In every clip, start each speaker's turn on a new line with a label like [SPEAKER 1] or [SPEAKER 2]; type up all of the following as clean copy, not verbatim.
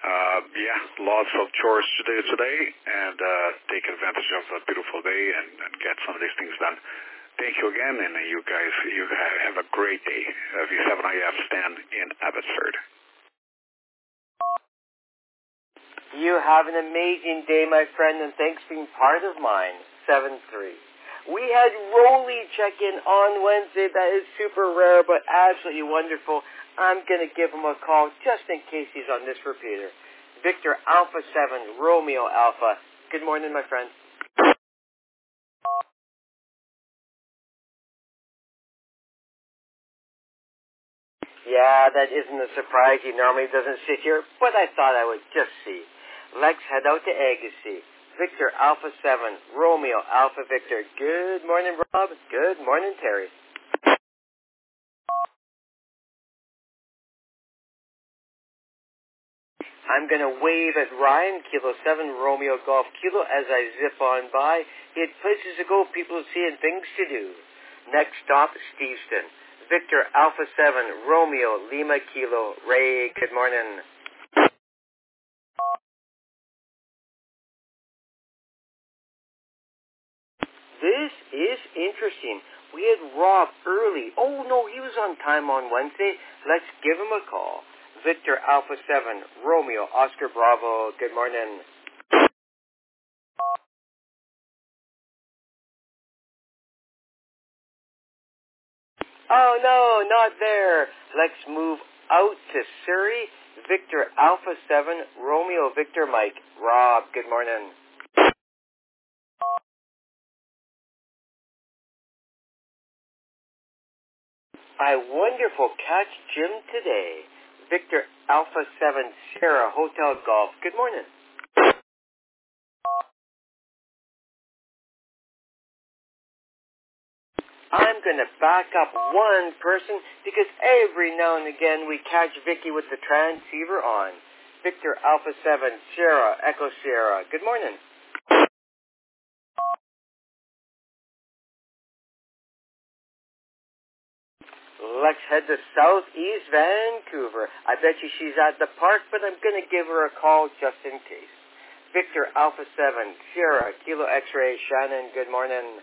[SPEAKER 1] Lots of chores to do today, and take advantage of a beautiful day and get some of these things done. Thank you again, and you guys, have a great day. V7IF Stan in Abbotsford.
[SPEAKER 2] You have an amazing day, my friend, and thanks for being part of mine. 7-3. We had Rolly check in on Wednesday. That is super rare, but absolutely wonderful. I'm going to give him a call just in case he's on this repeater. Victor Alpha 7, Romeo Alpha. Good morning, my friend. Yeah, that isn't a surprise. He normally doesn't sit here, but I thought I would just see. Let's head out to Agassiz. Victor Alpha 7, Romeo Alpha Victor. Good morning, Rob. Good morning, Terry. I'm going to wave at Ryan, Kilo 7, Romeo Golf Kilo, as I zip on by. He had places to go, people to see, and things to do. Next stop, Steveston. Victor Alpha 7, Romeo Lima Kilo. Ray, good morning. This is interesting. We had Rob early. Oh, no, he was on time on Wednesday. Let's give him a call. Victor Alpha 7, Romeo Oscar Bravo. Good morning. Oh, no, not there. Let's move out to Surrey. Victor Alpha 7, Romeo Victor Mike. Rob, good morning. I wonder if we'll catch Jim today. Victor Alpha 7, Sierra Hotel Golf. Good morning. I'm going to back up one person because every now and again we catch Vicky with the transceiver on. Victor Alpha 7, Sierra Echo Sierra. Good morning. Let's head to Southeast Vancouver. I bet you she's at the park, but I'm going to give her a call just in case. Victor Alpha 7, Sierra Kilo X-Ray. Shannon, good morning.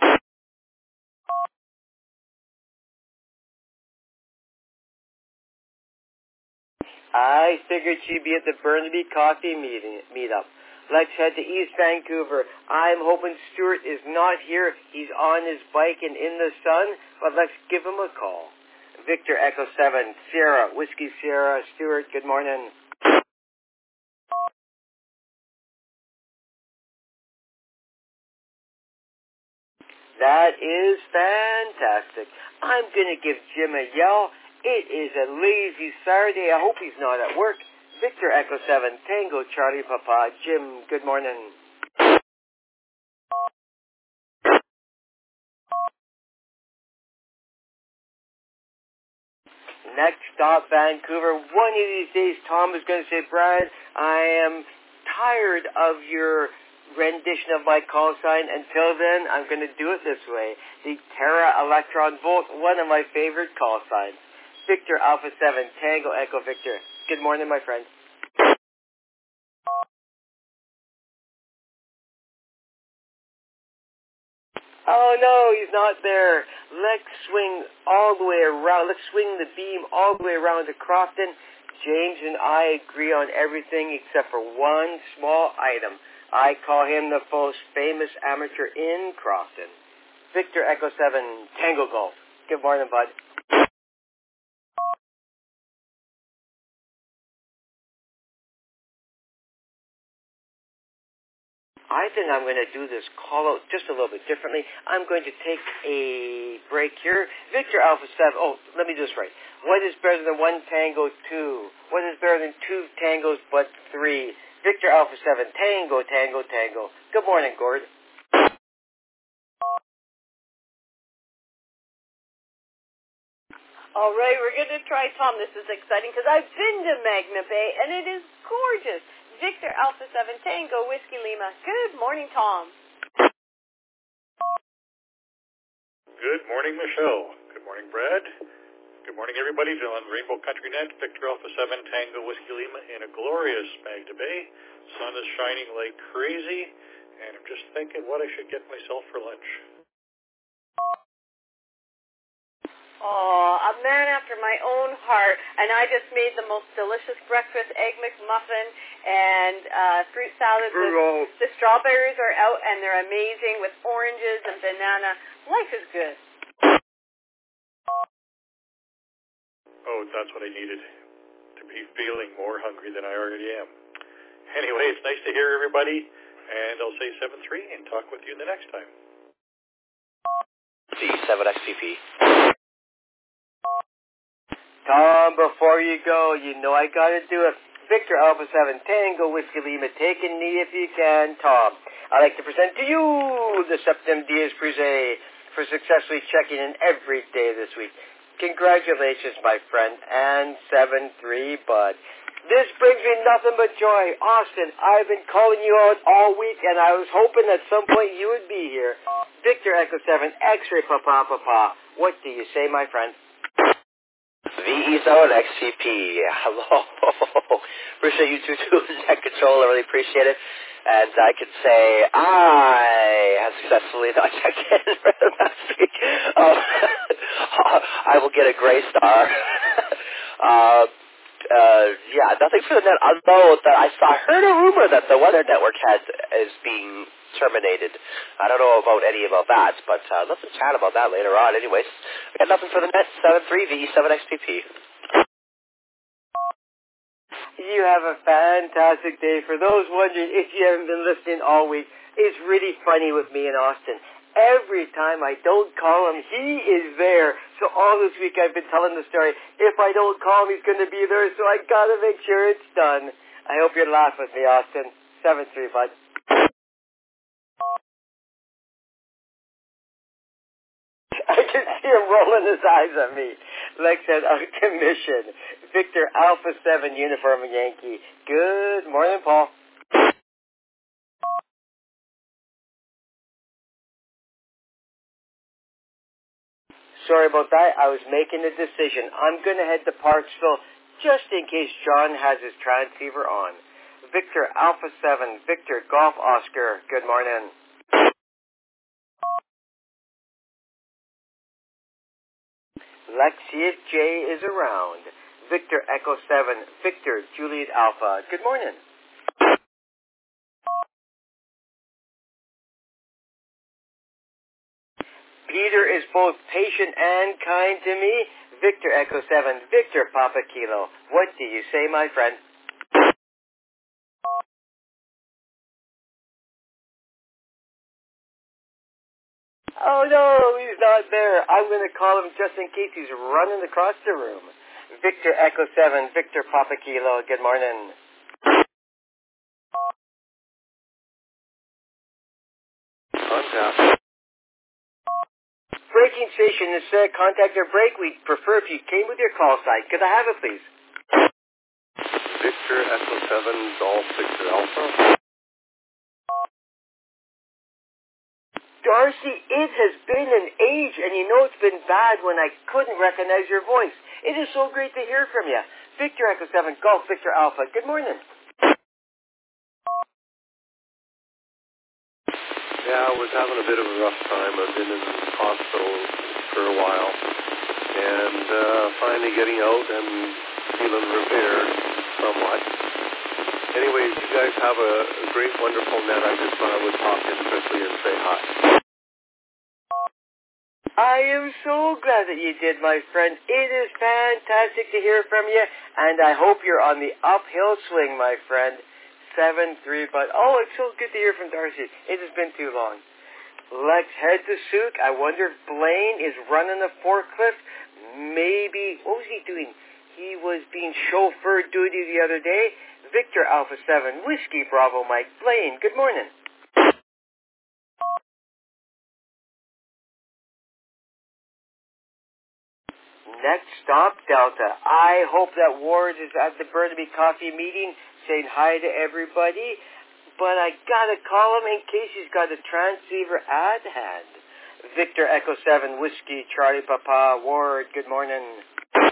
[SPEAKER 2] I figured she'd be at the Burnaby Coffee meetup. Let's head to East Vancouver. I'm hoping Stuart is not here. He's on his bike and in the sun, but let's give him a call. Victor Echo 7, Sierra, Whiskey Sierra. Stuart, good morning. That is fantastic. I'm going to give Jim a yell. It is a lazy Saturday. I hope he's not at work. Victor Echo 7, Tango Charlie Papa. Jim, good morning. Next stop, Vancouver. One of these days, Tom is going to say, Brad, I am tired of your rendition of my call sign. Until then, I'm going to do it this way. The Terra Electron Volt, one of my favorite call signs. Victor Alpha 7, Tango Echo Victor. Good morning, my friend. Oh, no, he's not there. Let's swing all the way around. Let's swing the beam all the way around to Crofton. James and I agree on everything except for one small item. I call him the most famous amateur in Crofton. Victor Echo 7, Tango Golf. Good morning, bud. I think I'm going to do this call out just a little bit differently. I'm going to take a break here. Victor Alpha 7. Oh, let me do this right. What is better than 1 Tango 2? What is better than 2 tangos but 3? Victor Alpha 7. Tango, Tango, Tango. Good morning, Gord.
[SPEAKER 3] All right, we're going to try Tom. This is exciting because I've been to Magna Bay, and it is gorgeous. Victor Alpha 7 Tango Whiskey Lima. Good morning, Tom.
[SPEAKER 1] Good morning, Michelle. Good morning, Brad.
[SPEAKER 4] Good morning, everybody. On Rainbow Country Net, Victor Alpha 7, Tango Whiskey Lima in a glorious Magna Bay. Sun is shining like crazy, and I'm just thinking what I should get myself for lunch.
[SPEAKER 3] Oh, a man after my own heart. And I just made the most delicious breakfast, egg McMuffin and fruit salad. The strawberries are out, and they're amazing with oranges and banana. Life is good.
[SPEAKER 4] Oh, that's what I needed, to be feeling more hungry than I already am. Anyway, it's nice to hear everybody, and I'll say 7-3 and talk with you the next time.
[SPEAKER 5] V7XPP.
[SPEAKER 2] Tom, before you go, you know I gotta do it. Victor Alpha 7, Tango Whiskey Lima, take a knee if you can. Tom, I'd like to present to you the Septem Diaz Cruze for successfully checking in every day this week. Congratulations, my friend, and 7-3, bud. This brings me nothing but joy. Austin, I've been calling you out all week, and I was hoping at some point you would be here. Victor Echo 7, X-Ray Papa Papa. What do you say, my friend?
[SPEAKER 5] VE7XCP. Hello. Appreciate you two doing that control. I really appreciate it. And I could say I have successfully not checked in for the past week. I will get a gray star. Yeah, nothing for the net. Although that I heard a rumor that the Weather Network is being terminated. I don't know about that, but let's chat about that later on. Anyways, I got nothing for the net. 7-3 VE7XPP.
[SPEAKER 2] You have a fantastic day. For those wondering if you haven't been listening all week, it's really funny with me and Austin. Every time I don't call him, he is there. So all this week I've been telling the story. If I don't call him, he's going to be there, so I got to make sure it's done. I hope you're laughing with me, Austin. 7-3, bud. I can see him rolling his eyes at me. Lex said, out of commission. Victor Alpha 7, Uniform Yankee. Good morning, Paul. Sorry about that. I was making a decision. I'm going to head to Parksville just in case John has his transceiver on. Victor Alpha 7, Victor Golf Oscar. Good morning. Let's see if Jay is around. Victor Echo 7, Victor Juliet Alpha. Good morning. Peter is both patient and kind to me. Victor Echo 7, Victor Papa Kilo. What do you say, my friend? Oh, no, he's not there. I'm going to call him just in case he's running across the room. Victor Echo 7, Victor Papa Kilo. Good morning.
[SPEAKER 5] Contact.
[SPEAKER 2] Breaking station is contact or break. We'd prefer if you came with your call sign. Could I have it, please?
[SPEAKER 5] Victor Echo 7, Golf Victor Alpha.
[SPEAKER 2] Darcy, it has been an age, and you know it's been bad when I couldn't recognize your voice. It is so great to hear from you. Victor Echo 7, Golf Victor Alpha. Good morning.
[SPEAKER 5] Yeah, I was having a bit of a rough time. I've been in the hospital for a while, and finally getting out and feeling repaired somewhat. Anyways, you guys have a great, wonderful net. I just thought I would pop in quickly and say hi.
[SPEAKER 2] I am so glad that you did, my friend. It is fantastic to hear from you, and I hope you're on the uphill swing, my friend. 7-3, but oh, it's so good to hear from Darcy. It has been too long. Let's head to Souk. I wonder if Blaine is running a forklift. Maybe, what was he doing? He was being chauffeur duty the other day. Victor Alpha 7, Whiskey Bravo Mike. Blaine, good morning. Next stop, Delta. I hope that Ward is at the Burnaby Coffee meeting saying hi to everybody, but I gotta call him in case he's got a transceiver at hand. Victor Echo 7, Whiskey, Charlie Papa, Ward, good morning.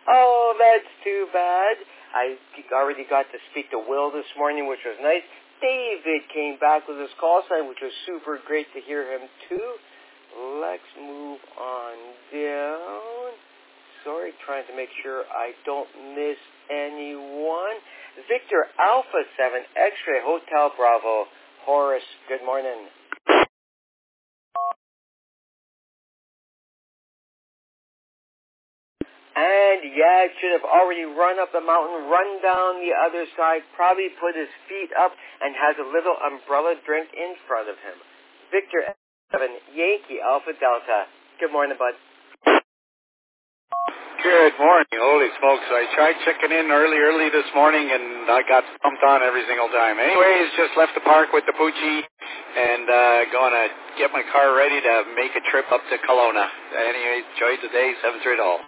[SPEAKER 2] Oh, that's too bad. I already got to speak to Will this morning, which was nice. David came back with his call sign, which was super great to hear him too. Let's move on down. Sorry, trying to make sure I don't miss anyone. Victor Alpha 7 X-Ray Hotel Bravo. Horace, good morning. And yeah, should have already run up the mountain, run down the other side, probably put his feet up and has a little umbrella drink in front of him. Victor 7 Yankee Alpha Delta. Good morning, bud.
[SPEAKER 6] Good morning. Holy smokes, I tried checking in early this morning and I got pumped on every single time. Anyways, just left the park with the Poochie and going to get my car ready to make a trip up to Kelowna. Anyways, enjoyed the day, 7-3 all.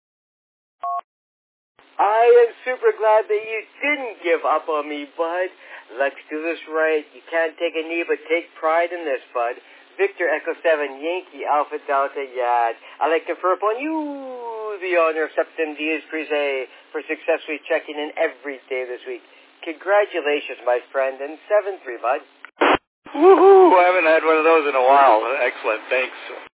[SPEAKER 2] I am super glad that you didn't give up on me, bud. Let's do this right. You can't take a knee, but take pride in this, bud. Victor Echo 7, Yankee Alpha Delta Yad. I'd like to confer upon you the honor of Septim Diaz Prize for successfully checking in every day this week. Congratulations, my friend, and 7-3, bud.
[SPEAKER 6] Woohoo! I haven't had one of those in a while. Excellent, thanks.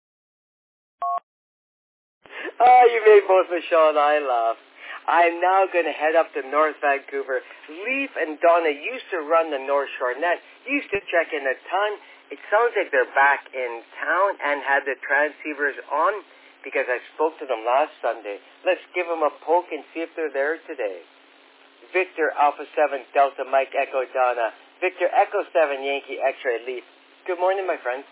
[SPEAKER 2] You made both Michelle and I laugh. I'm now going to head up to North Vancouver. Leaf and Donna used to run the North Shore Net, used to check in a ton. It sounds like they're back in town and had the transceivers on because I spoke to them last Sunday. Let's give them a poke and see if they're there today. Victor Alpha 7 Delta Mike Echo Donna. Victor Echo 7 Yankee X-Ray Leaf. Good morning, my friends.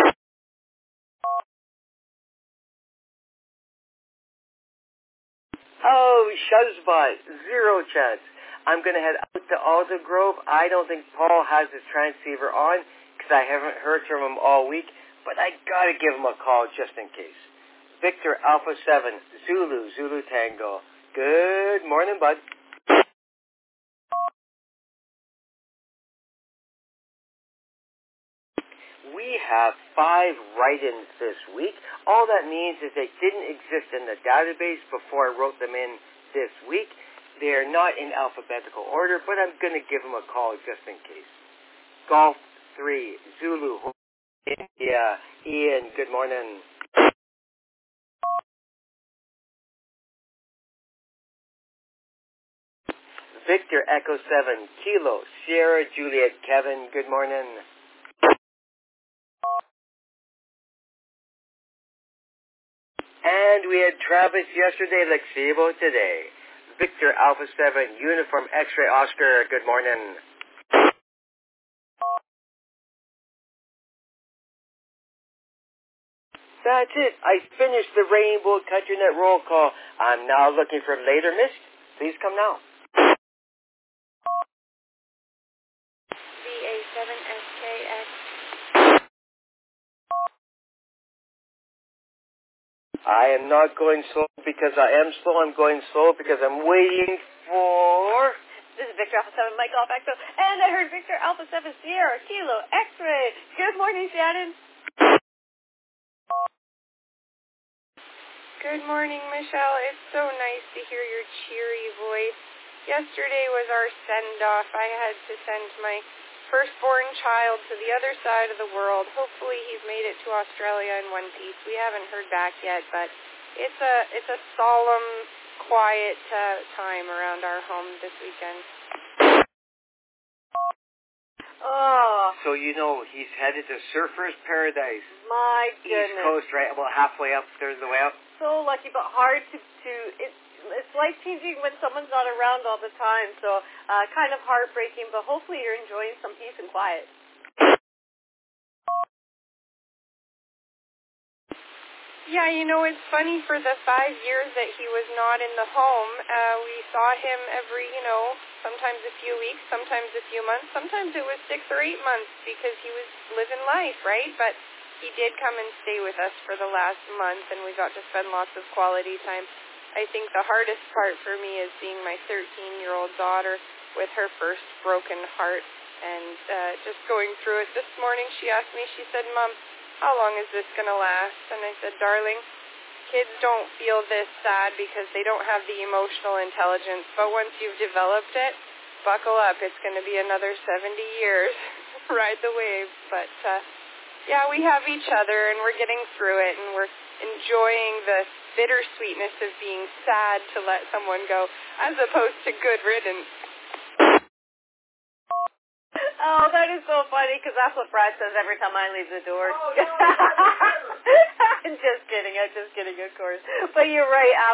[SPEAKER 2] Oh, Shuzbot, zero chance. I'm going to head out to Alder Grove. I don't think Paul has his transceiver on because I haven't heard from him all week, but I got to give him a call just in case. Victor Alpha 7, Zulu Tango. Good morning, bud. We have 5 write-ins this week. All that means is they didn't exist in the database before I wrote them in this week. They are not in alphabetical order, but I'm going to give them a call just in case. Golf 3, Zulu, India. Ian, good morning. Victor Echo 7, Kilo, Sierra Juliet, Kevin, good morning. And we had Travis yesterday, Lexibo today. Victor Alpha 7, Uniform X-Ray Oscar, good morning. That's it. I finished the Rainbow CountryNet roll call. I'm now looking for later mist. Please come now.
[SPEAKER 3] VA7SKX.
[SPEAKER 2] I am not going slow because I am slow. I'm going slow because I'm waiting for...
[SPEAKER 3] This is Victor Alpha 7 Mike Golf Expo, and I heard Victor Alpha 7 Sierra Kilo X-Ray. Good morning, Shannon.
[SPEAKER 7] Good morning, Michelle. It's so nice to hear your cheery voice. Yesterday was our send-off. I had to send my firstborn child to the other side of the world. Hopefully he's made it to Australia in one piece. We haven't heard back yet, but it's a solemn, quiet time around our home this weekend.
[SPEAKER 3] Oh.
[SPEAKER 2] So you know he's headed to Surfer's Paradise.
[SPEAKER 3] My goodness.
[SPEAKER 2] East Coast, right? About halfway up, third of the way up.
[SPEAKER 3] So lucky, but hard to it's life-changing when someone's not around all the time. So kind of heartbreaking, but hopefully you're enjoying some peace and quiet.
[SPEAKER 7] Yeah, you know, it's funny, for the 5 years that he was not in the home, we saw him every, sometimes a few weeks, sometimes a few months, sometimes it was 6 or 8 months because he was living life, right? But he did come and stay with us for the last month, and we got to spend lots of quality time. I think the hardest part for me is seeing my 13-year-old daughter with her first broken heart, and just going through it. This morning she asked me, she said, "Mom, how long is this going to last?" And I said, "Darling, kids don't feel this sad because they don't have the emotional intelligence, but once you've developed it, buckle up. It's going to be another 70 years. Ride the wave. But, yeah, we have each other, and we're getting through it, and we're enjoying the bittersweetness of being sad to let someone go, as opposed to good riddance.
[SPEAKER 3] Oh, that is so funny, because that's what Brad says every time I leave the door. Oh, no. I'm just kidding, of course. But you're right,